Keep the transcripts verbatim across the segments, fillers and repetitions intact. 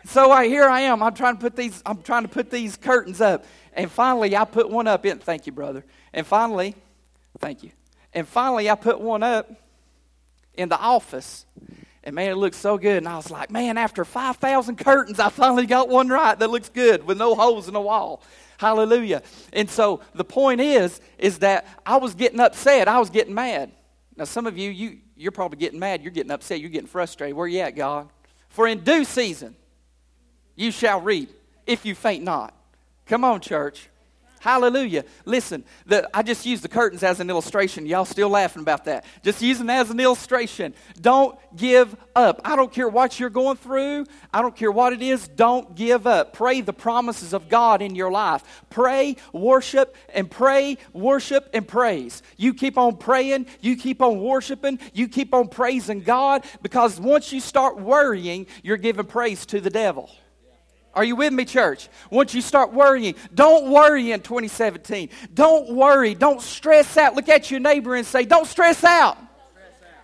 So I, here I am. I'm trying to put these. I'm trying to put these curtains up, and finally I put one up. In thank you, brother. And finally, thank you. And finally I put one up in the office, and man, it looked so good. And I was like, man, after five thousand curtains, I finally got one right that looks good with no holes in the wall. Hallelujah. And so the point is, is that I was getting upset. I was getting mad. Now, some of you, you, you're probably getting mad. You're getting upset. You're getting frustrated. Where you at, God? For in due season, you shall reap if you faint not. Come on, church. Hallelujah. Listen, the, I just used the curtains as an illustration. Y'all still laughing about that. Just using it as an illustration. Don't give up. I don't care what you're going through. I don't care what it is. Don't give up. Pray the promises of God in your life. Pray, worship, and pray, worship, and praise. You keep on praying. You keep on worshiping. You keep on praising God, because once you start worrying, you're giving praise to the devil. Are you with me, church? Once you start worrying, don't worry in twenty seventeen. Don't worry. Don't stress out. Look at your neighbor and say, don't stress out. Don't stress out.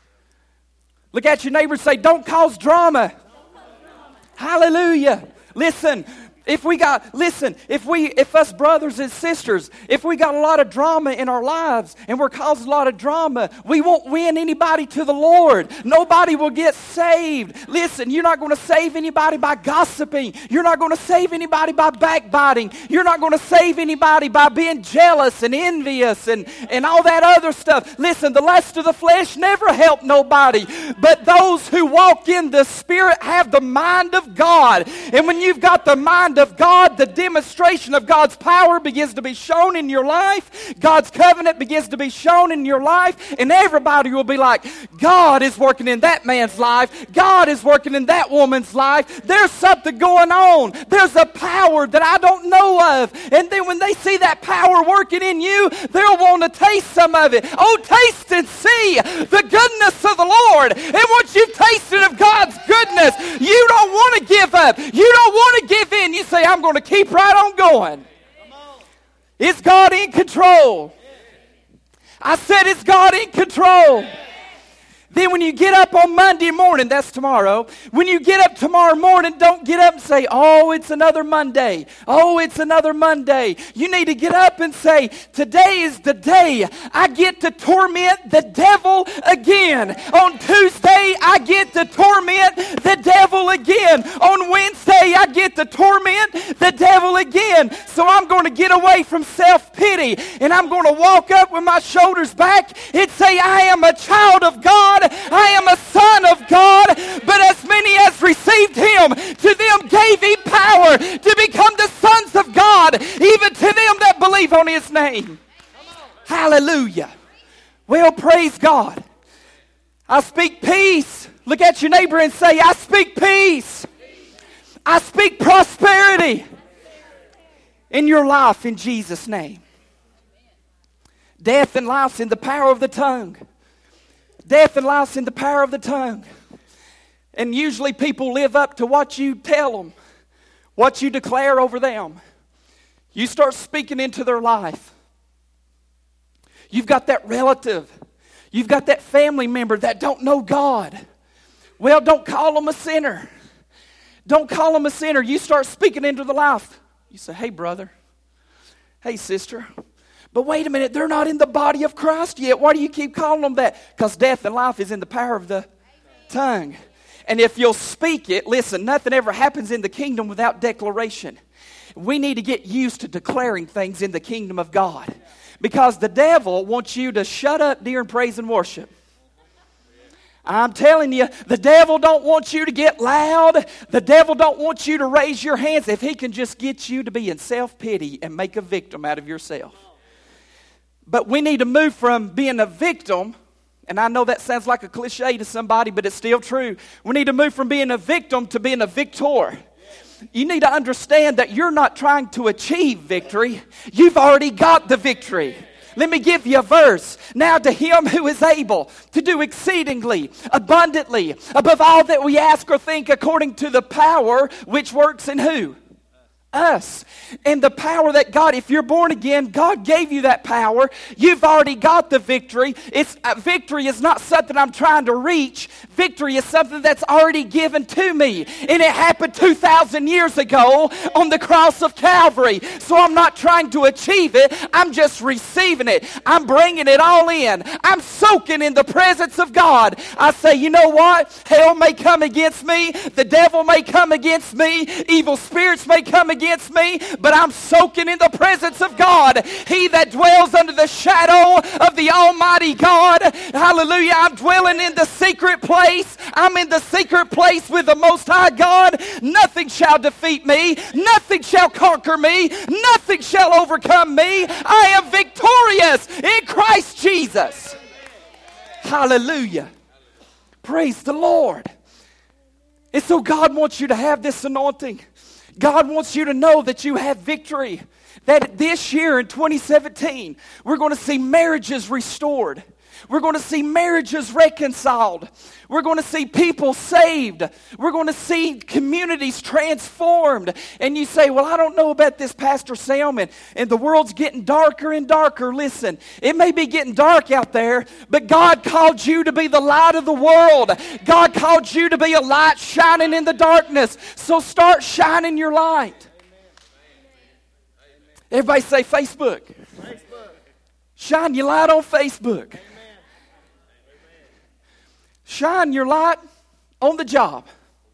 Look at your neighbor and say, don't cause drama. Don't cause drama. Hallelujah. Listen. If we got, listen, if we, if us brothers and sisters, if we got a lot of drama in our lives and we're causing a lot of drama, we won't win anybody to the Lord. Nobody will get saved. Listen, you're not going to save anybody by gossiping. You're not going to save anybody by backbiting. You're not going to save anybody by being jealous and envious and, and all that other stuff. Listen, the lust of the flesh never helped nobody. But those who walk in the Spirit have the mind of God. And when you've got the mind of God, the demonstration of God's power begins to be shown in your life. God's covenant begins to be shown in your life, and everybody will be like, God is working in that man's life. God is working in that woman's life. There's something going on. There's a power that I don't know of. And then when they see that power working in you, they'll want to taste some of it. Oh, taste and see the goodness of the Lord. And once you've tasted of God's goodness, you don't want to give up. You don't want to give in. You say, I'm going to keep right on going. Is God in control? I said, is God in control? Then when you get up on Monday morning, that's tomorrow, when you get up tomorrow morning, don't get up and say, oh, it's another Monday. Oh, it's another Monday. You need to get up and say, today is the day I get to torment the devil again. On Tuesday, I get to torment the devil again. On Wednesday, I get to torment the devil again. So I'm going to get away from self-pity, and I'm going to walk up with my shoulders back and say, I am a child of God. I am a son of God, but as many as received him, to them gave he power to become the sons of God, even to them that believe on his name. Hallelujah. Well, praise God. I speak peace. Look at your neighbor and say, I speak peace. I speak prosperity in your life in Jesus' name. Death and life's in the power of the tongue. Death and life's in the power of the tongue. And usually people live up to what you tell them, what you declare over them. You start speaking into their life. You've got that relative. You've got that family member that don't know God. Well, don't call them a sinner. Don't call them a sinner. You start speaking into the life. You say, hey, brother. Hey, sister. But wait a minute, they're not in the body of Christ yet. Why do you keep calling them that? Because death and life is in the power of the Amen. Tongue. And if you'll speak it, listen, nothing ever happens in the kingdom without declaration. We need to get used to declaring things in the kingdom of God. Because the devil wants you to shut up during praise and worship. I'm telling you, the devil don't want you to get loud. The devil don't want you to raise your hands if he can just get you to be in self-pity and make a victim out of yourself. But we need to move from being a victim, and I know that sounds like a cliche to somebody, but it's still true. We need to move from being a victim to being a victor. You need to understand that you're not trying to achieve victory. You've already got the victory. Let me give you a verse. Now to him who is able to do exceedingly, abundantly, above all that we ask or think, according to the power which works in who? us. And the power that God, if you're born again, God gave you that power. You've already got the victory. It's uh, victory is not something I'm trying to reach. Victory is something that's already given to me. And it happened two thousand years ago on the cross of Calvary. So I'm not trying to achieve it. I'm just receiving it. I'm bringing it all in. I'm soaking in the presence of God. I say, you know what? Hell may come against me. The devil may come against me. Evil spirits may come against me. But I'm soaking in the presence of God. He that dwells under the shadow of the Almighty God. Hallelujah. I'm dwelling in the secret place. I'm in the secret place with the Most High God. Nothing shall defeat me. Nothing shall conquer me. Nothing shall overcome me. I am victorious in Christ Jesus. Hallelujah. Praise the Lord. And so God wants you to have this anointing. God wants you to know that you have victory. That this year in twenty seventeen, we're going to see marriages restored. We're going to see marriages reconciled. We're going to see people saved. We're going to see communities transformed. And you say, well, I don't know about this, Pastor Sam, and, and the world's getting darker and darker. Listen, it may be getting dark out there, but God called you to be the light of the world. God called you to be a light shining in the darkness. So start shining your light. Everybody say Facebook. Facebook. Shine your light on Facebook. Amen. Shine your light on the job.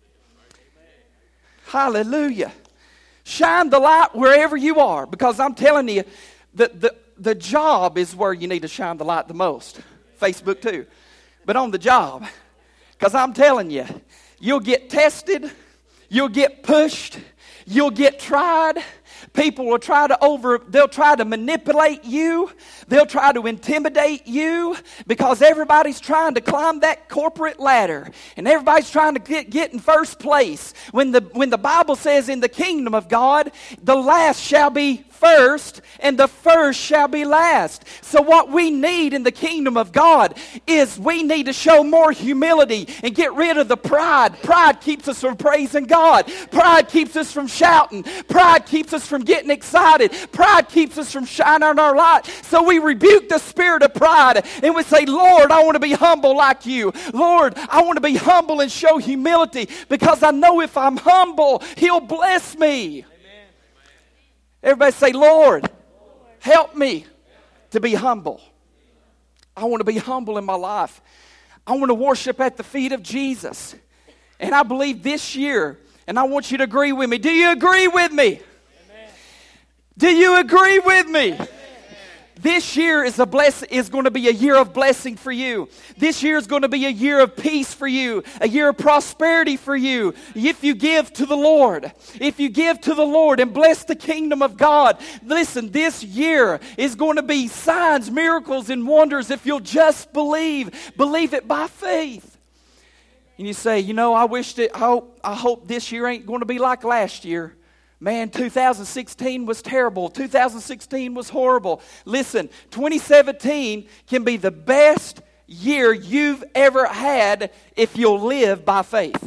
Hallelujah. Shine the light wherever you are, because I'm telling you, the, the, the job is where you need to shine the light the most. Facebook too. But on the job, because I'm telling you, you'll get tested, you'll get pushed, you'll get tried. People will try to over, they'll try to manipulate you. They'll try to intimidate you because everybody's trying to climb that corporate ladder. And everybody's trying to get, get in first place. When the, when the Bible says in the kingdom of God, the last shall be first and the first shall be last. So what we need in the kingdom of God is we need to show more humility and get rid of the pride. Pride keeps us from praising God. Pride keeps us from shouting. Pride keeps us from getting excited. Pride keeps us from shining our light. So we rebuke the spirit of pride and we say, Lord, I want to be humble like you. Lord, I want to be humble and show humility because I know if I'm humble, He'll bless me. Everybody say, Lord, help me to be humble. I want to be humble in my life. I want to worship at the feet of Jesus. And I believe this year, and I want you to agree with me. Do you agree with me? Amen. Do you agree with me? Amen. This year is a bless is going to be a year of blessing for you. This year is going to be a year of peace for you, a year of prosperity for you. If you give to the Lord, if you give to the Lord and bless the kingdom of God, listen, this year is going to be signs, miracles, and wonders if you'll just believe. Believe it by faith. And you say, you know, I wish that, I hope, I hope this year ain't going to be like last year. Man, two thousand sixteen was terrible. two thousand sixteen was horrible. Listen, twenty seventeen can be the best year you've ever had if you'll live by faith.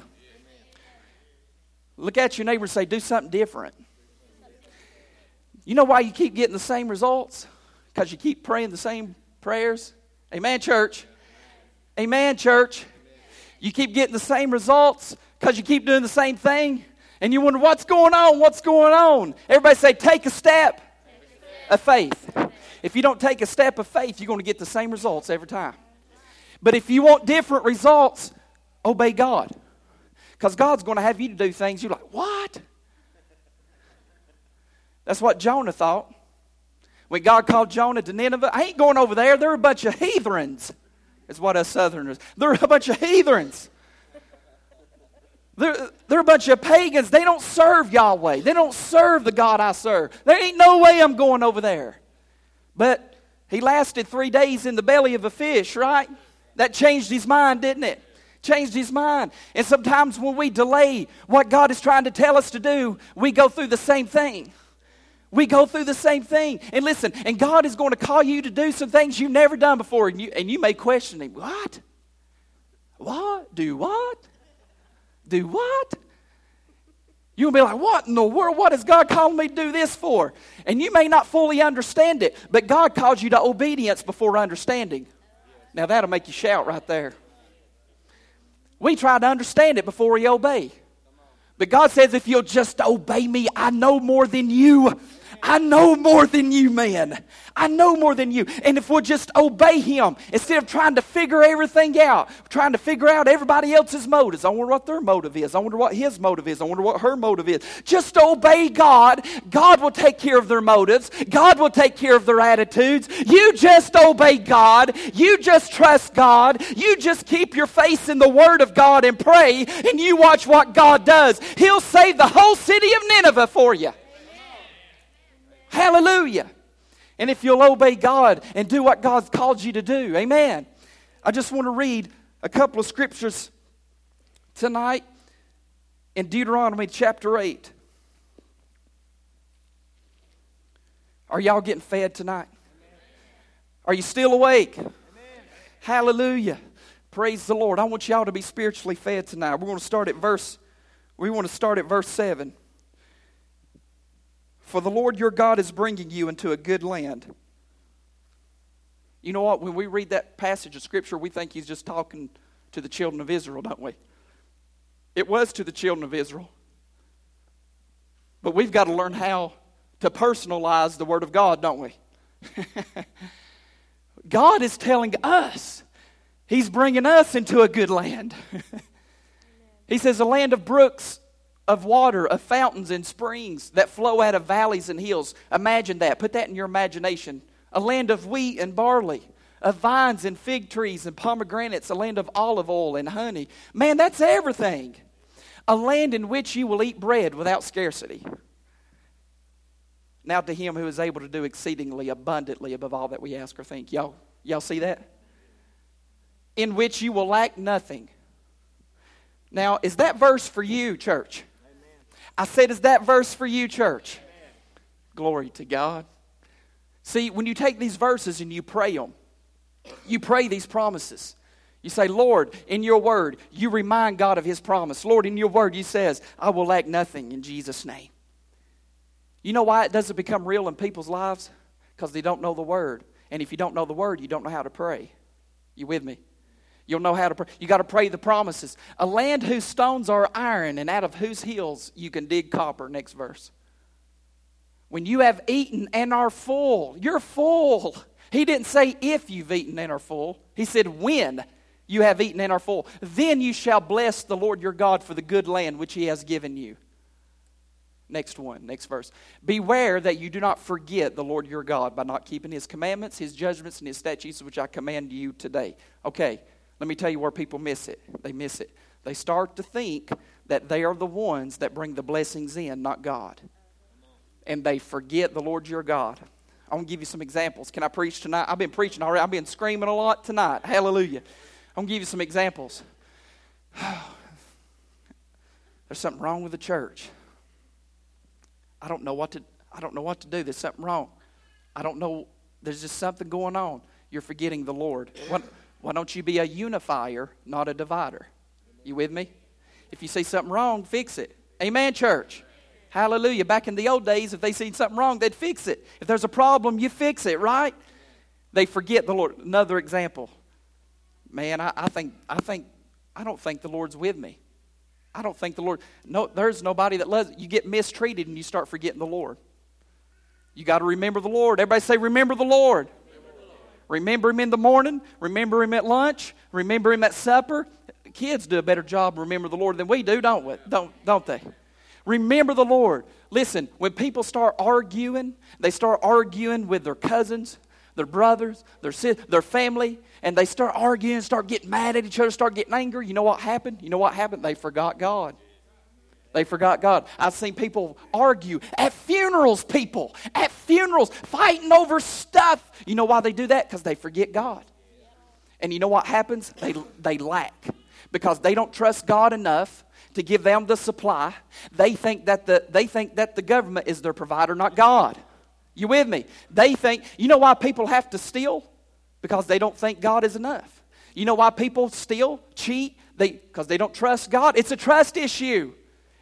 Look at your neighbor and say, do something different. You know why you keep getting the same results? Because you keep praying the same prayers. Amen, church. Amen, church. You keep getting the same results because you keep doing the same thing. And you wonder, what's going on? What's going on? Everybody say, take a step of faith. If you don't take a step of faith, you're going to get the same results every time. But if you want different results, obey God. Because God's going to have you to do things you're like, what? That's what Jonah thought. When God called Jonah to Nineveh, I ain't going over there. They're a bunch of heathens. That's what us Southerners, they're a bunch of heathens. They're, they're a bunch of pagans. They don't serve Yahweh. They don't serve the God I serve. There ain't no way I'm going over there. But he lasted three days in the belly of a fish, right? That changed his mind, didn't it? Changed his mind. And sometimes when we delay what God is trying to tell us to do, we go through the same thing. We go through the same thing. And listen, and God is going to call you to do some things you've never done before. And you, and you may question Him. What? What? Do what? Do what? You'll be like, what in the world? What is God calling me to do this for? And you may not fully understand it, but God calls you to obedience before understanding. Now that'll make you shout right there. We try to understand it before we obey. But God says, if you'll just obey me, I know more than you. I know more than you, man. I know more than you. And if we'll just obey Him, instead of trying to figure everything out, trying to figure out everybody else's motives. I wonder what their motive is. I wonder what his motive is. I wonder what her motive is. Just obey God. God will take care of their motives. God will take care of their attitudes. You just obey God. You just trust God. You just keep your face in the Word of God and pray, and you watch what God does. He'll save the whole city of Nineveh for you. Hallelujah. And if you'll obey God and do what God's called you to do. Amen. I just want to read a couple of scriptures tonight in Deuteronomy chapter eight. Are y'all getting fed tonight? Are you still awake? Amen. Hallelujah. Praise the Lord. I want y'all to be spiritually fed tonight. We're going to start at verse, we want to start at verse seven. For the Lord your God is bringing you into a good land. You know what? When we read that passage of Scripture, we think He's just talking to the children of Israel, don't we? It was to the children of Israel. But we've got to learn how to personalize the Word of God, don't we? God is telling us He's bringing us into a good land. He says a land of brooks, of water, of fountains and springs that flow out of valleys and hills. Imagine that. Put that in your imagination. A land of wheat and barley, of vines and fig trees and pomegranates, a land of olive oil and honey. Man, that's everything. A land in which you will eat bread without scarcity. Now to Him who is able to do exceedingly abundantly above all that we ask or think. Y'all, y'all see that? In which you will lack nothing. Now, is that verse for you, church? I said, is that verse for you, church? Amen. Glory to God. See, when you take these verses and you pray them, you pray these promises. You say, Lord, in your word, you remind God of His promise. Lord, in your word, you says, I will lack nothing in Jesus' name. You know why it doesn't become real in people's lives? Because they don't know the word. And if you don't know the word, you don't know how to pray. You with me? You'll know how to pray. You got to pray the promises. A land whose stones are iron and out of whose hills you can dig copper. Next verse. When you have eaten and are full. You're full. He didn't say if you've eaten and are full. He said when you have eaten and are full. Then you shall bless the Lord your God for the good land which He has given you. Next one, next verse. Beware that you do not forget the Lord your God by not keeping His commandments, His judgments, and His statutes which I command you today. Okay. Let me tell you where people miss it. They miss it. They start to think that they are the ones that bring the blessings in, not God. And they forget the Lord your God. I'm going to give you some examples. Can I preach tonight? I've been preaching already. I've been screaming a lot tonight. Hallelujah. I'm going to give you some examples. There's something wrong with the church. I don't know what to I don't know what to do. There's something wrong. I don't know. There's just something going on. You're forgetting the Lord. What Why don't you be a unifier, not a divider? You with me? If you see something wrong, fix it. Amen, church. Hallelujah. Back in the old days, if they seen something wrong, they'd fix it. If there's a problem, you fix it, right? They forget the Lord. Another example. Man, I, I think, I think, I don't think the Lord's with me. I don't think the Lord, no, there's nobody that loves, you get mistreated and you start forgetting the Lord. You got to remember the Lord. Everybody say, remember the Lord. Remember Him in the morning. Remember Him at lunch. Remember Him at supper. Kids do a better job remember the Lord than we do, don't we? Don't, don't they? Remember the Lord. Listen, when people start arguing, they start arguing with their cousins, their brothers, their sis, their family, and they start arguing, start getting mad at each other, start getting angry. You know what happened? You know what happened? They forgot God. They forgot God. I've seen people argue at funerals, people, at funerals, fighting over stuff. You know why they do that? Because they forget God. And you know what happens? They, they lack. Because they don't trust God enough to give them the supply. They think that the, they think that the government is their provider, not God. You with me? They think, you know why people have to steal? Because they don't think God is enough. You know why people steal, cheat? They, because they don't trust God. It's a trust issue.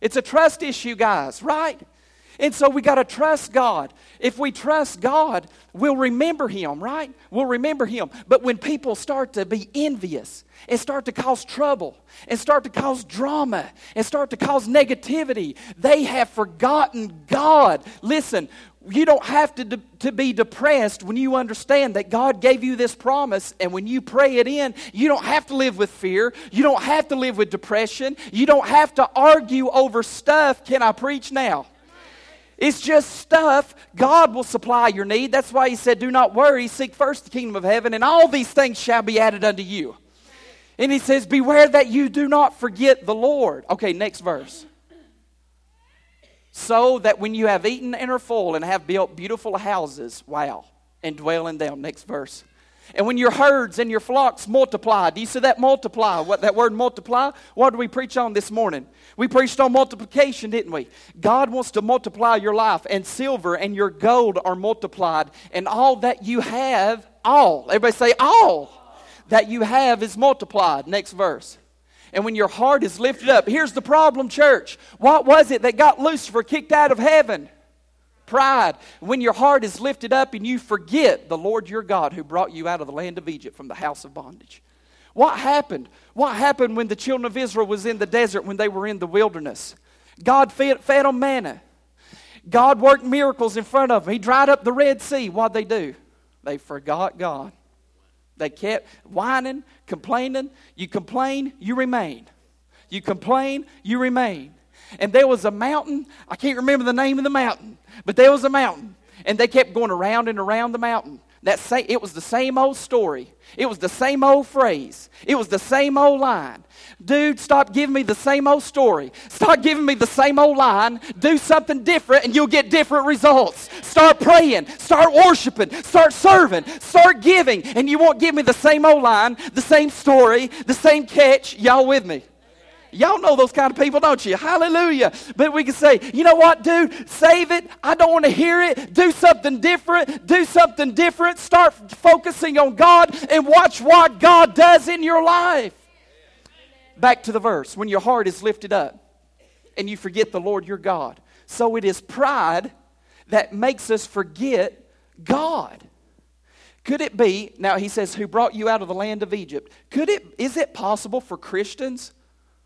It's a trust issue, guys, right? And so we got to trust God. If we trust God, we'll remember Him, right? We'll remember Him. But when people start to be envious and start to cause trouble and start to cause drama and start to cause negativity, they have forgotten God. Listen, you don't have to, de- to be depressed when you understand that God gave you this promise, and when you pray it in, you don't have to live with fear. You don't have to live with depression. You don't have to argue over stuff. Can I preach now? It's just stuff. God will supply your need. That's why He said, do not worry, seek first the kingdom of heaven, and all these things shall be added unto you. And He says, beware that you do not forget the Lord. Okay, next verse. So that when you have eaten and are full and have built beautiful houses, wow, and dwell in them. Next verse. And when your herds and your flocks multiply. Do you see that multiply? What that word multiply? What did we preach on this morning? We preached on multiplication, didn't we? God wants to multiply your life, and silver and your gold are multiplied, and all that you have, all, everybody say all, that you have is multiplied. Next verse. And when your heart is lifted up, here's the problem, church. What was it that got Lucifer kicked out of heaven? Pride. When your heart is lifted up and you forget the Lord your God who brought you out of the land of Egypt from the house of bondage. What happened? What happened when the children of Israel was in the desert, when they were in the wilderness? God fed, fed them manna. God worked miracles in front of them. He dried up the Red Sea. What'd they do? They forgot God. They kept whining, complaining. You complain, you remain. You complain, you remain. And there was a mountain. I can't remember the name of the mountain, but there was a mountain. And they kept going around and around the mountain. That same, it was the same old story. It was the same old phrase. It was the same old line. Dude, stop giving me the same old story. Stop giving me the same old line. Do something different and you'll get different results. Start praying. Start worshiping. Start serving. Start giving. And you won't give me the same old line, the same story, the same catch. Y'all with me? Y'all know those kind of people, don't you? Hallelujah. But we can say, you know what, dude? Save it. I don't want to hear it. Do something different. Do something different. Start focusing on God and watch what God does in your life. Back to the verse. When your heart is lifted up and you forget the Lord your God. So it is pride that makes us forget God. Could it be, now he says, who brought you out of the land of Egypt. Could it, is it possible for Christians,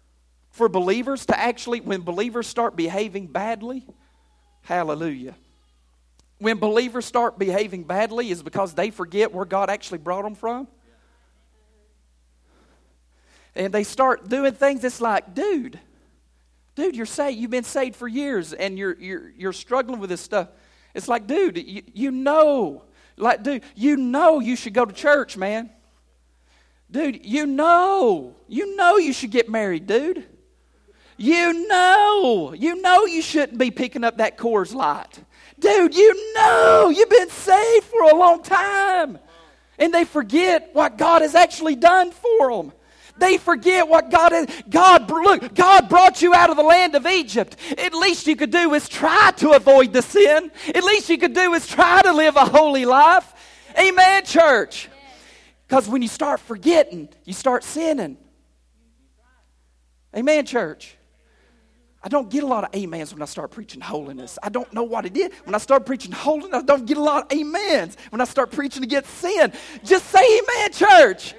for believers to actually, when believers start behaving badly, hallelujah. When believers start behaving badly is because they forget where God actually brought them from. And they start doing things that's like, dude, dude, you're saved. You've been saved for years and you're you're you're struggling with this stuff. It's like, dude, you, you know, like, dude, you know you should go to church, man. Dude, you know, you know you should get married, dude. You know, you know you shouldn't be picking up that Coors Light. Dude, you know you've been saved for a long time. And they forget what God has actually done for them. They forget what God has. God, look, God brought you out of the land of Egypt. At least you could do is try to avoid the sin. At least you could do is try to live a holy life. Amen, church. Because when you start forgetting, you start sinning. Amen, church. I don't get a lot of amens when I start preaching holiness. I don't know what it is. When I start preaching holiness, I don't get a lot of amens. When I start preaching against sin, just say amen, church.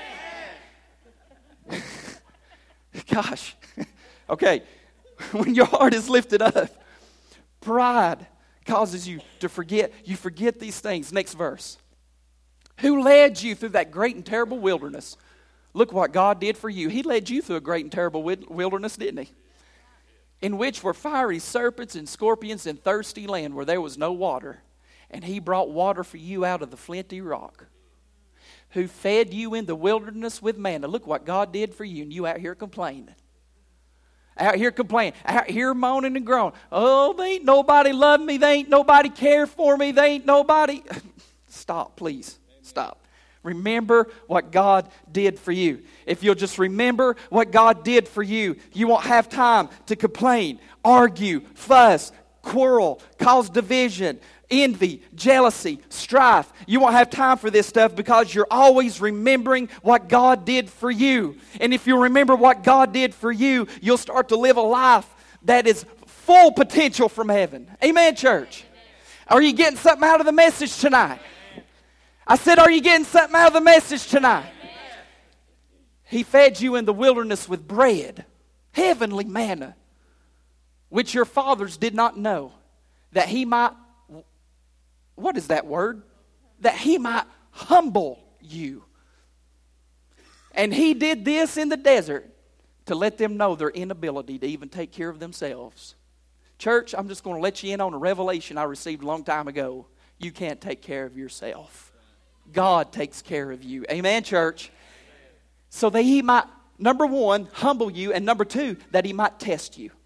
Amen. Gosh. Okay. When your heart is lifted up, pride causes you to forget. You forget these things. Next verse. Who led you through that great and terrible wilderness? Look what God did for you. He led you through a great and terrible wilderness, didn't he? In which were fiery serpents and scorpions and thirsty land where there was no water. And he brought water for you out of the flinty rock. Who fed you in the wilderness with manna. Look what God did for you, and you out here complaining. Out here complaining. Out here moaning and groaning. Oh, they ain't nobody love me. They ain't nobody care for me. They ain't nobody. Stop, please. Stop. Remember what God did for you. If you'll just remember what God did for you, you won't have time to complain, argue, fuss, quarrel, cause division, envy, jealousy, strife. You won't have time for this stuff because you're always remembering what God did for you. And if you remember what God did for you, you'll start to live a life that is full potential from heaven. Amen, church? Are you getting something out of the message tonight? I said, are you getting something out of the message tonight? He fed you in the wilderness with bread, heavenly manna, which your fathers did not know, that he might, what is that word? That he might humble you. And he did this in the desert to let them know their inability to even take care of themselves. Church, I'm just going to let you in on a revelation I received a long time ago. You can't take care of yourself. God takes care of you. Amen, church? So that he might, number one, humble you, and number two, that he might test you.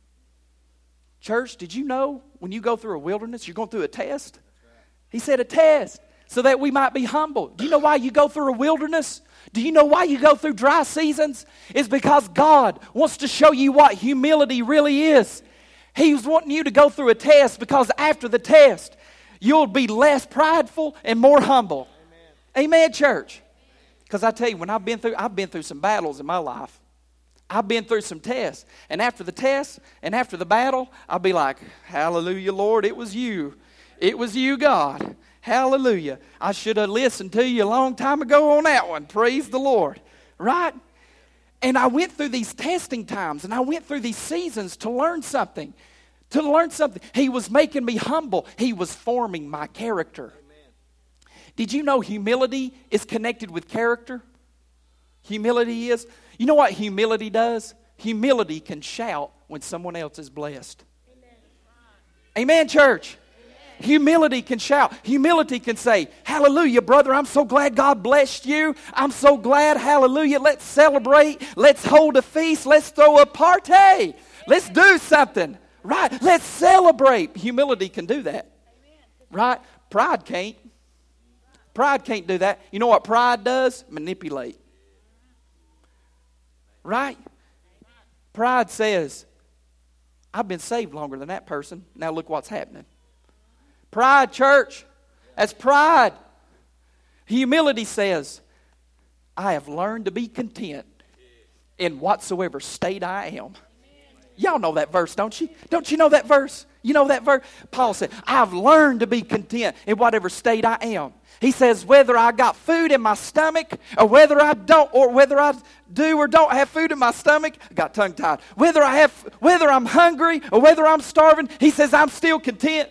Church, did you know when you go through a wilderness, you're going through a test? He said a test, so that we might be humble. Do you know why you go through a wilderness? Do you know why you go through dry seasons? It's because God wants to show you what humility really is. He's wanting you to go through a test because after the test, you'll be less prideful and more humble. Amen, Amen, church. Because I tell you, when I've been through, I've been through some battles in my life. I've been through some tests. And after the test and after the battle, I'll be like, hallelujah, Lord, it was you. It was you, God. Hallelujah. I should have listened to you a long time ago on that one. Praise the Lord. Right? And I went through these testing times and I went through these seasons to learn something. To learn something. He was making me humble. He was forming my character. Did you know humility is connected with character? Humility is. You know what humility does? Humility can shout when someone else is blessed. Amen, Amen, church. Amen. Humility can shout. Humility can say, hallelujah, brother, I'm so glad God blessed you. I'm so glad, hallelujah, let's celebrate. Let's hold a feast. Let's throw a party. Let's do something. Right? Let's celebrate. Humility can do that. Right? Pride can't. Pride can't do that. You know what pride does? Manipulate. Right? Pride says, I've been saved longer than that person. Now look what's happening. Pride, church. That's pride. Humility says, I have learned to be content in whatsoever state I am. Y'all know that verse, don't you? Don't you know that verse? You know that verse? Paul said, I've learned to be content in whatever state I am. He says, whether I got food in my stomach or whether I don't, or whether I do or don't have food in my stomach, I got tongue tied. Whether I have, whether I'm hungry or whether I'm starving, he says, I'm still content.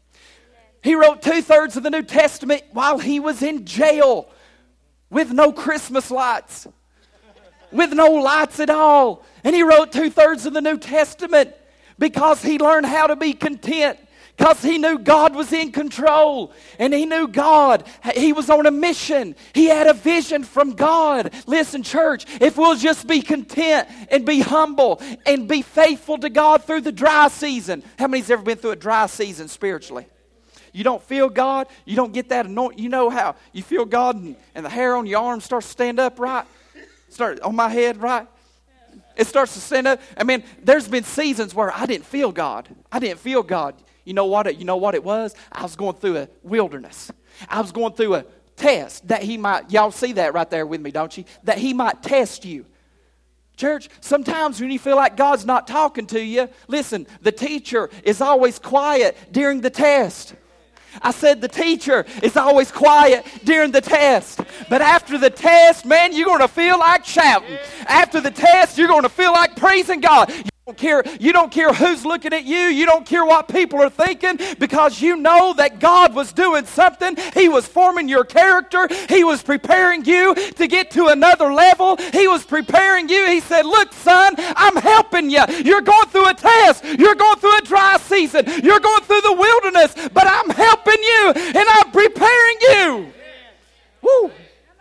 He wrote two-thirds of the New Testament while he was in jail with no Christmas lights, with no lights at all. And he wrote two-thirds of the New Testament because he learned how to be content. Because he knew God was in control. And he knew God. He was on a mission. He had a vision from God. Listen, church, if we'll just be content and be humble and be faithful to God through the dry season. How many's ever been through a dry season spiritually? You don't feel God. You don't get that anointing. You know how you feel God and, and the hair on your arm starts to stand up, right? Start on my head, right? It starts to stand up. I mean, there's been seasons where I didn't feel God. I didn't feel God. You know what it, you know what it was? I was going through a wilderness. I was going through a test that he might, y'all see that right there with me, don't you? That he might test you. Church, sometimes when you feel like God's not talking to you, listen, the teacher is always quiet during the test. I said the teacher is always quiet during the test. But after the test, man, you're going to feel like shouting. After the test, you're going to feel like praising God. You don't care, you don't care who's looking at you. You don't care what people are thinking because you know that God was doing something. He was forming your character. He was preparing you to get to another level. He was preparing you. He said, look, son, I'm helping you. You're going through a test. You're going through a dry season. You're going through the wilderness, but I'm helping you and I'm preparing you. Woo.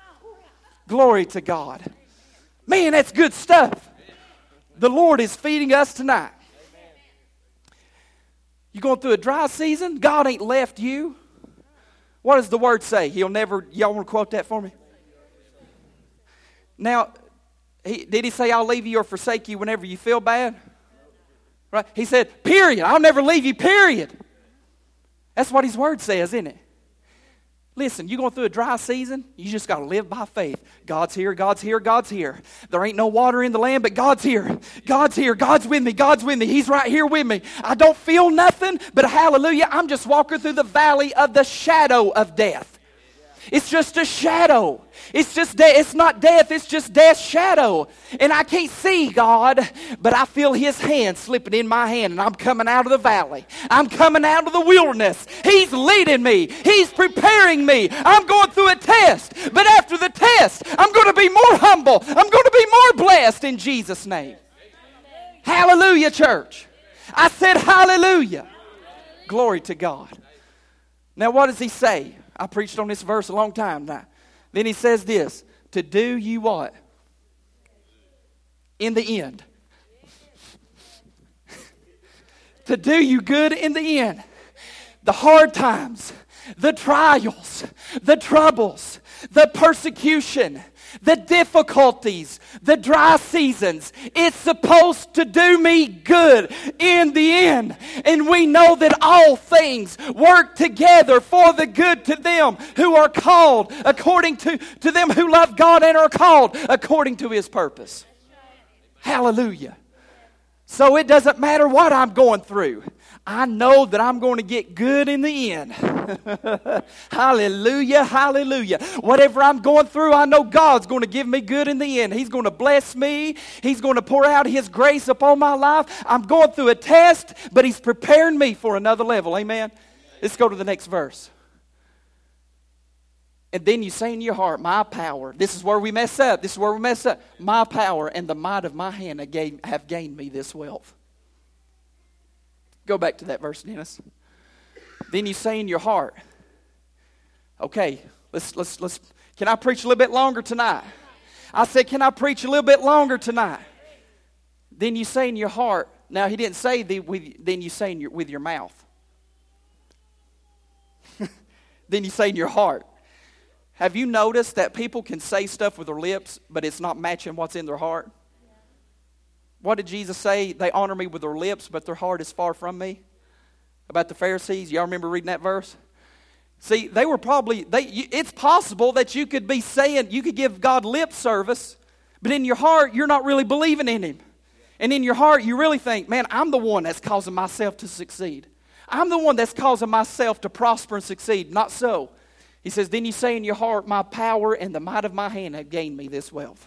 Glory to God. Man, that's good stuff. The Lord is feeding us tonight. You going through a dry season? God ain't left you. What does the word say? He'll never, y'all want to quote that for me? Now, he, did he say, I'll leave you or forsake you whenever you feel bad? Right? He said, period. I'll never leave you, period. That's what his word says, isn't it? Listen, you're going through a dry season, you just got to live by faith. God's here, God's here, God's here. There ain't no water in the land, but God's here. God's here, God's with me, God's with me. He's right here with me. I don't feel nothing, but hallelujah, I'm just walking through the valley of the shadow of death. It's just a shadow. It's just de- it's not death, it's just death's shadow. And I can't see God, but I feel His hand slipping in my hand, and I'm coming out of the valley. I'm coming out of the wilderness. He's leading me. He's preparing me. I'm going through a test, but after the test, I'm going to be more humble. I'm going to be more blessed in Jesus' name. Hallelujah, church. I said hallelujah. Glory to God. Now what does He say? I preached on this verse a long time now. Then He says this, to do you what? In the end. To do you good in the end. The hard times, the trials, the troubles, the persecution, the difficulties, the dry seasons. It's supposed to do me good in the end. And we know that all things work together for the good to them who are called according to, to them who love God and are called according to His purpose. Hallelujah. So it doesn't matter what I'm going through. I know that I'm going to get good in the end. Hallelujah, hallelujah. Whatever I'm going through, I know God's going to give me good in the end. He's going to bless me. He's going to pour out His grace upon my life. I'm going through a test, but He's preparing me for another level. Amen. Let's go to the next verse. And then you say in your heart, my power. This is where we mess up. This is where we mess up. My power and the might of my hand have gained me this wealth. Go back to that verse, Dennis. Then you say in your heart, okay, let's let's let's can I preach a little bit longer tonight? I said, can I preach a little bit longer tonight? Then you say in your heart, now He didn't say the with then you say in your with your mouth. Then you say in your heart. Have you noticed that people can say stuff with their lips, but it's not matching what's in their heart? What did Jesus say? They honor me with their lips, but their heart is far from me. About the Pharisees, y'all remember reading that verse? See, they were probably, they. It's possible that you could be saying, you could give God lip service, but in your heart, you're not really believing in Him. And in your heart, you really think, man, I'm the one that's causing myself to succeed. I'm the one that's causing myself to prosper and succeed. Not so. He says, then you say in your heart, my power and the might of my hand have gained me this wealth.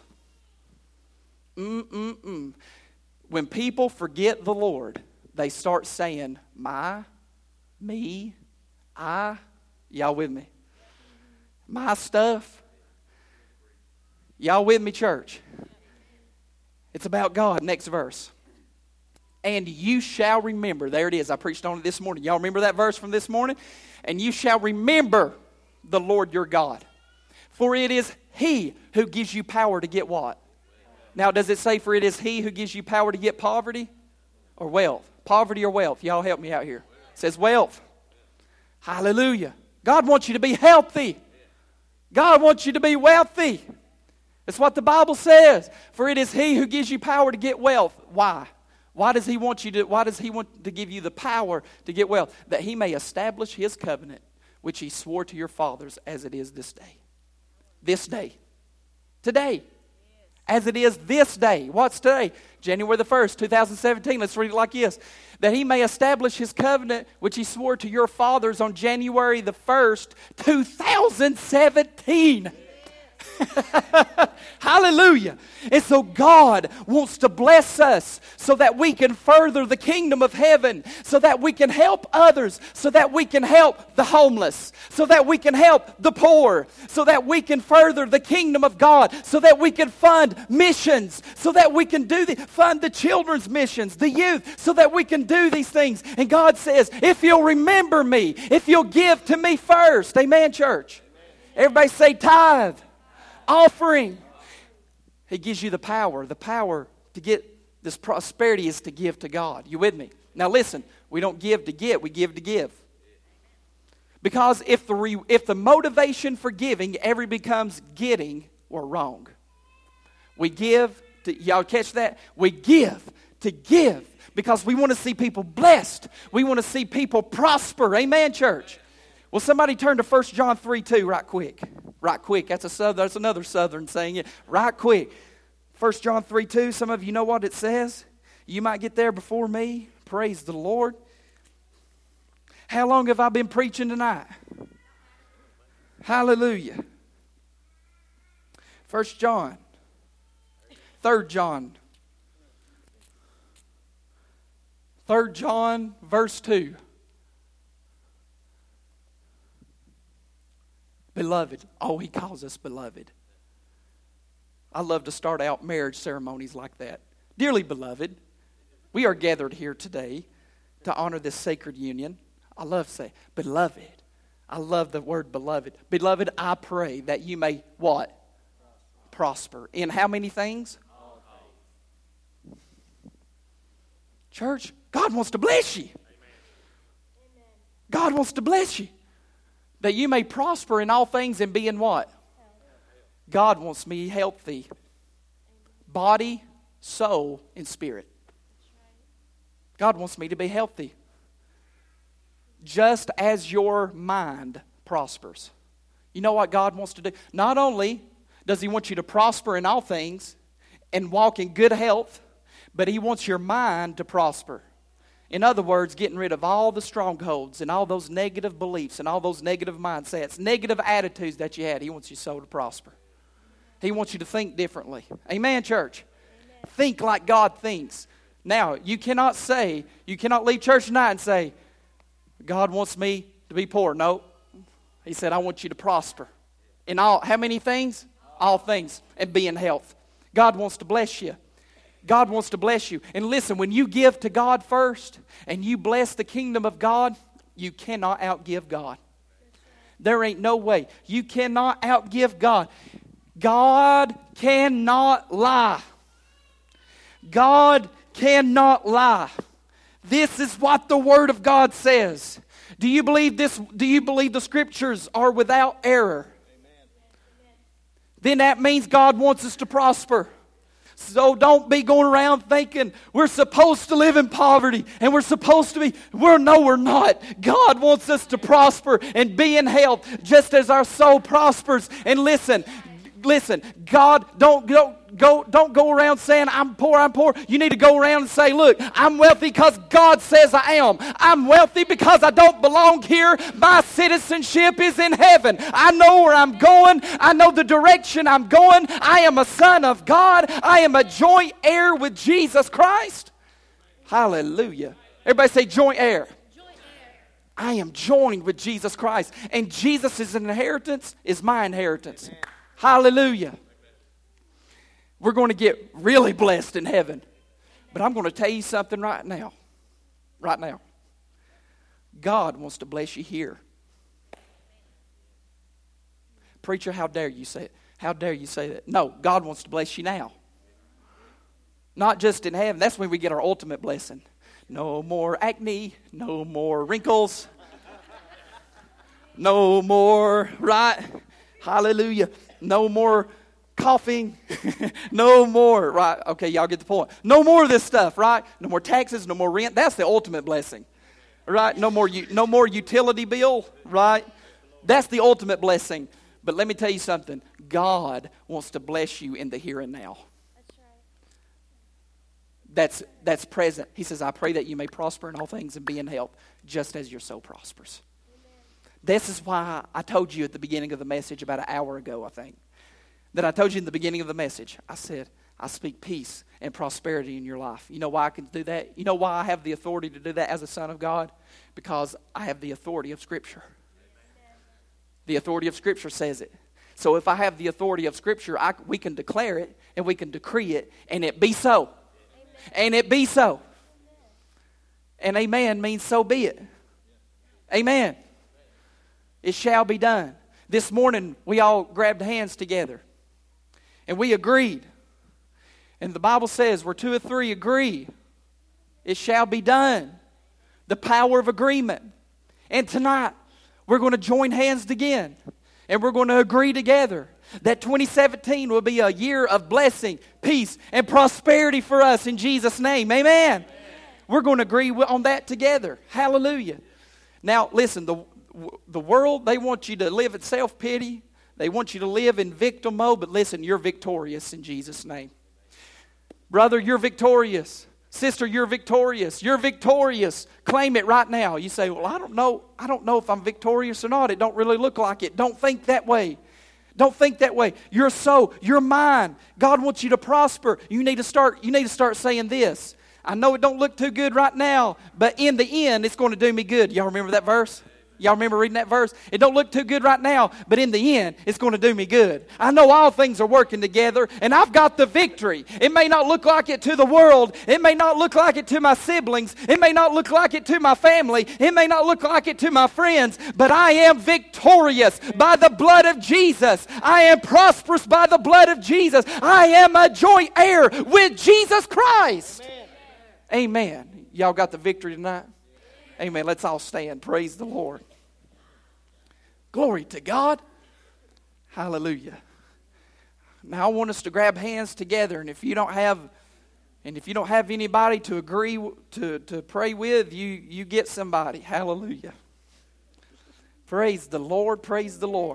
Mm-mm-mm. When people forget the Lord, they start saying, my, me, I. Y'all with me? My stuff. Y'all with me, church? It's about God. Next verse. And you shall remember. There it is. I preached on it this morning. Y'all remember that verse from this morning? And you shall remember the Lord your God. For it is He who gives you power to get what? Now, does it say, for it is He who gives you power to get poverty or wealth? Poverty or wealth? Y'all help me out here. It says wealth. Hallelujah. God wants you to be healthy. God wants you to be wealthy. That's what the Bible says. For it is He who gives you power to get wealth. Why? Why does He want you to, why does He want to give you the power to get wealth? That He may establish His covenant, which He swore to your fathers as it is this day. This day. Today. As it is this day. What's today? January the first, two thousand seventeen. Let's read it like this. That He may establish His covenant, which He swore to your fathers on January the first, two thousand seventeen. Hallelujah. And so God wants to bless us so that we can further the kingdom of heaven, so that we can help others, so that we can help the homeless, so that we can help the poor, so that we can further the kingdom of God, so that we can fund missions, so that we can do the, fund the children's missions, the youth, so that we can do these things. And God says, if you'll remember me, if you'll give to me first. Amen, church? Everybody say tithe. Offering. He gives you the power. The power to get this prosperity is to give to God. You with me? Now listen, we don't give to get, we give to give. Because if the re, if the motivation for giving ever becomes getting, we're wrong. We give to, y'all catch that? We give to give because we want to see people blessed. We want to see people prosper. Amen, church? Well, somebody turn to First John three two right quick. Right quick. That's a southern, that's another southern saying it. Right quick. First John three two. Some of you know what it says. You might get there before me. Praise the Lord. How long have I been preaching tonight? Hallelujah. First John. Third John. Third John verse two. Beloved. Oh, he calls us beloved. I love to start out marriage ceremonies like that. Dearly beloved, we are gathered here today to honor this sacred union. I love saying, beloved. I love the word beloved. Beloved, I pray that you may what? Prosper. In how many things? Church, God wants to bless you. God wants to bless you. That you may prosper in all things and be in what? God wants me healthy. Body, soul, and spirit. God wants me to be healthy. Just as your mind prospers. You know what God wants to do? Not only does He want you to prosper in all things and walk in good health, but He wants your mind to prosper. In other words, getting rid of all the strongholds and all those negative beliefs and all those negative mindsets, negative attitudes that you had. He wants your soul to prosper. He wants you to think differently. Amen, church? Amen. Think like God thinks. Now, you cannot say, you cannot leave church tonight and say, God wants me to be poor. No. He said, I want you to prosper. In all, how many things? All things. And be in health. God wants to bless you. God wants to bless you. And listen, when you give to God first and you bless the kingdom of God, you cannot outgive God. There ain't no way. You cannot outgive God. God cannot lie. God cannot lie. This is what the Word of God says. Do you believe this? Do you believe the Scriptures are without error? Amen. Then that means God wants us to prosper. So don't be going around thinking we're supposed to live in poverty and we're supposed to be, we're, no we're not. God wants us to prosper and be in health just as our soul prospers. And listen, listen, God, don't go, go, don't go around saying I'm poor, I'm poor. You need to go around and say, look, I'm wealthy because God says I am. I'm wealthy because I don't belong here. My citizenship is in heaven. I know where I'm going. I know the direction I'm going. I am a son of God. I am a joint heir with Jesus Christ. Hallelujah. Everybody say joint heir. I am joined with Jesus Christ. And Jesus' inheritance is my inheritance. Amen. Hallelujah. We're going to get really blessed in heaven. But I'm going to tell you something right now. Right now. God wants to bless you here. Preacher, how dare you say it? How dare you say that? No, God wants to bless you now. Not just in heaven. That's when we get our ultimate blessing. No more acne. No more wrinkles. No more, right? Hallelujah. No more coughing. No more, right? Okay, y'all get the point. No more of this stuff, right? No more taxes, no more rent. That's the ultimate blessing, right? No more, no more utility bill, right? That's the ultimate blessing. But let me tell you something. God wants to bless you in the here and now. That's right. That's, that's present. He says, I pray that you may prosper in all things and be in health, just as your soul prospers. This is why I told you at the beginning of the message about an hour ago, I think. That I told you in the beginning of the message. I said, I speak peace and prosperity in your life. You know why I can do that? You know why I have the authority to do that as a son of God? Because I have the authority of Scripture. Amen. The authority of Scripture says it. So if I have the authority of Scripture, I, we can declare it and we can decree it, and it be so. Amen. And it be so. Amen. And amen means so be it. Amen. It shall be done. This morning, we all grabbed hands together. And we agreed. And the Bible says, where two or three agree, it shall be done. The power of agreement. And tonight, we're going to join hands again. And we're going to agree together that twenty seventeen will be a year of blessing, peace, and prosperity for us in Jesus' name. Amen. Amen. We're going to agree on that together. Hallelujah. Now, listen, the the world, they want you to live in self-pity. They want you to live in victim mode. But listen, you're victorious in Jesus' name. Brother, you're victorious. Sister, you're victorious. You're victorious. Claim it right now. You say, well, I don't know. I don't know if I'm victorious or not. It don't really look like it. Don't think that way. Don't think that way. You're so, you're mine. God wants you to prosper. You need to start, you need to start saying this. I know it don't look too good right now, but in the end, it's going to do me good. Y'all remember that verse? Y'all remember reading that verse? It don't look too good right now, but in the end, it's going to do me good. I know all things are working together, and I've got the victory. It may not look like it to the world. It may not look like it to my siblings. It may not look like it to my family. It may not look like it to my friends, but I am victorious by the blood of Jesus. I am prosperous by the blood of Jesus. I am a joint heir with Jesus Christ. Amen. Amen. Y'all got the victory tonight? Amen. Let's all stand. Praise the Lord. Glory to God. Hallelujah. Now I want us to grab hands together, and if you don't have, and if you don't have anybody to agree to, to pray with, you you get somebody. Hallelujah. Praise the Lord. Praise the Lord.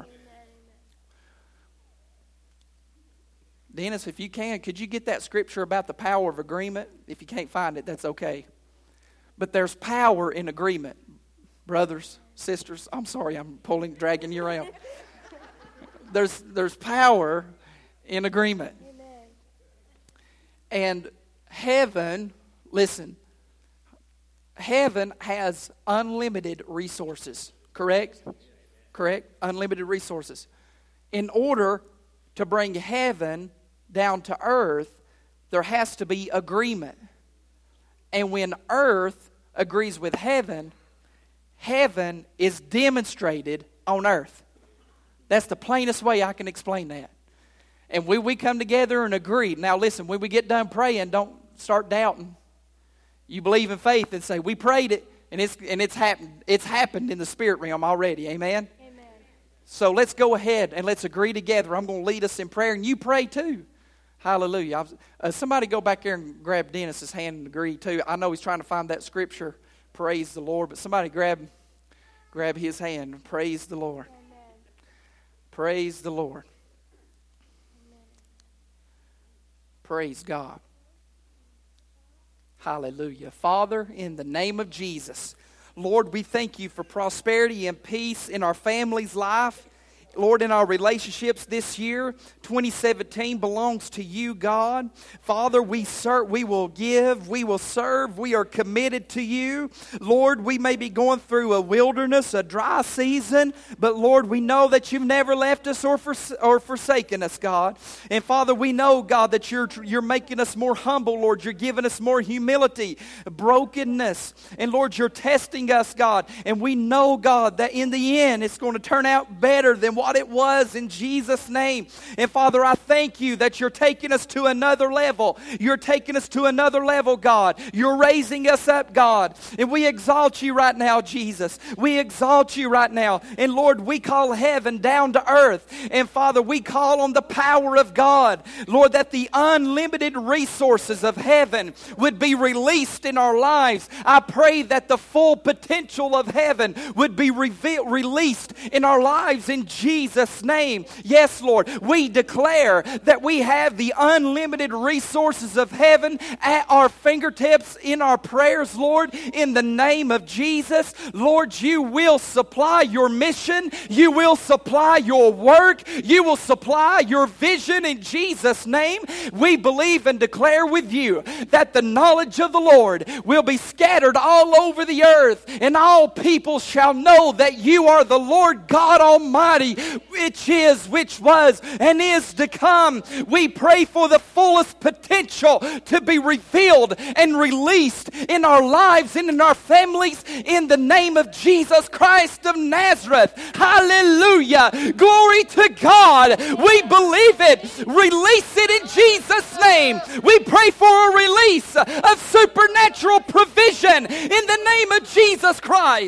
Dennis, if you can, could you get that scripture about the power of agreement? If you can't find it, that's okay. But there's power in agreement, brothers. Sisters, I'm sorry, I'm pulling, dragging you around. There's there's power in agreement. Amen. And heaven, listen, heaven has unlimited resources, correct? Correct? Unlimited resources. In order to bring heaven down to earth, there has to be agreement. And when earth agrees with heaven, heaven is demonstrated on earth. That's the plainest way I can explain that. And when we come together and agree, now listen, when we get done praying, don't start doubting. You believe in faith and say, we prayed it, and it's and it's happened. It's happened in the spirit realm already. Amen? Amen. So let's go ahead and let's agree together. I'm going to lead us in prayer, and you pray too. Hallelujah. Uh, somebody go back there and grab Dennis's hand and agree too. I know he's trying to find that scripture. Praise the Lord. But somebody grab grab his hand. Praise the Lord. Amen. Praise the Lord. Amen. Praise God. Hallelujah. Father, in the name of Jesus, Lord, we thank you for prosperity and peace in our family's life. Lord, in our relationships this year, twenty seventeen belongs to you, God. Father, we serve, we will give, we will serve, we are committed to you. Lord, we may be going through a wilderness, a dry season, but Lord, we know that you've never left us or, fors- or forsaken us, God. And Father, we know, God, that you're, you're making us more humble, Lord. You're giving us more humility, brokenness. And Lord, you're testing us, God. And we know, God, that in the end, it's going to turn out better than what it was in Jesus' name. And Father, I thank you that you're taking us to another level. You're taking us to another level, God. You're raising us up, God. And we exalt you right now, Jesus. We exalt you right now. And Lord, we call heaven down to earth. And Father, we call on the power of God. Lord, that the unlimited resources of heaven would be released in our lives. I pray that the full potential of heaven would be revealed, released in our lives in Jesus' name. Yes, Lord, we declare that we have the unlimited resources of heaven at our fingertips in our prayers, Lord, in the name of Jesus. Lord, you will supply your mission. You will supply your work. You will supply your vision in Jesus' name. We believe and declare with you that the knowledge of the Lord will be scattered all over the earth, and all people shall know that you are the Lord God Almighty, which is, which was, and is to come. We pray for the fullest potential to be revealed and released in our lives and in our families in the name of Jesus Christ of Nazareth. Hallelujah. Glory to God. We believe it. Release it in Jesus' name. We pray for a release of supernatural provision in the name of Jesus Christ.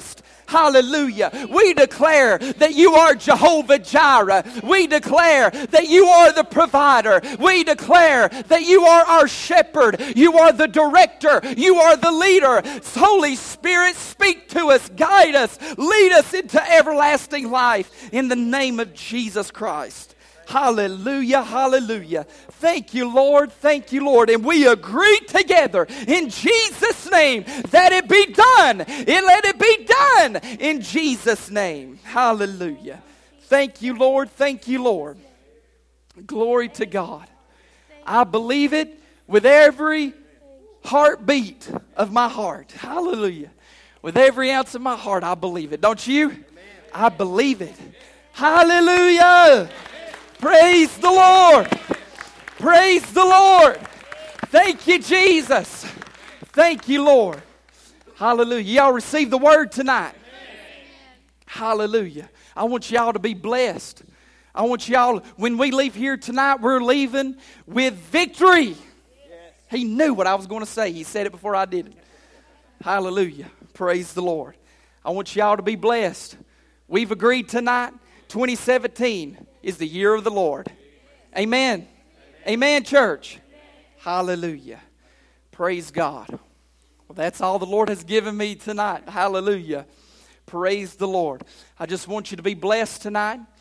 Hallelujah. We declare that you are Jehovah Jireh. We declare that you are the provider. We declare that you are our shepherd. You are the director. You are the leader. Holy Spirit, speak to us, guide us, lead us into everlasting life in the name of Jesus Christ. Hallelujah, hallelujah. Thank you, Lord. Thank you, Lord. And we agree together in Jesus' name that it be done. And let it be done in Jesus' name. Hallelujah. Thank you, Lord. Thank you, Lord. Glory to God. I believe it with every heartbeat of my heart. Hallelujah. With every ounce of my heart, I believe it. Don't you? I believe it. Hallelujah. Praise the Lord. Praise the Lord. Thank you, Jesus. Thank you, Lord. Hallelujah. Y'all receive the word tonight. Hallelujah. I want y'all to be blessed. I want y'all, when we leave here tonight, we're leaving with victory. He knew what I was going to say. He said it before I did it. Hallelujah. Praise the Lord. I want y'all to be blessed. We've agreed tonight, twenty seventeen is the year of the Lord. Amen. Amen, church. Hallelujah. Praise God. Well, that's all the Lord has given me tonight. Hallelujah. Praise the Lord. I just want you to be blessed tonight.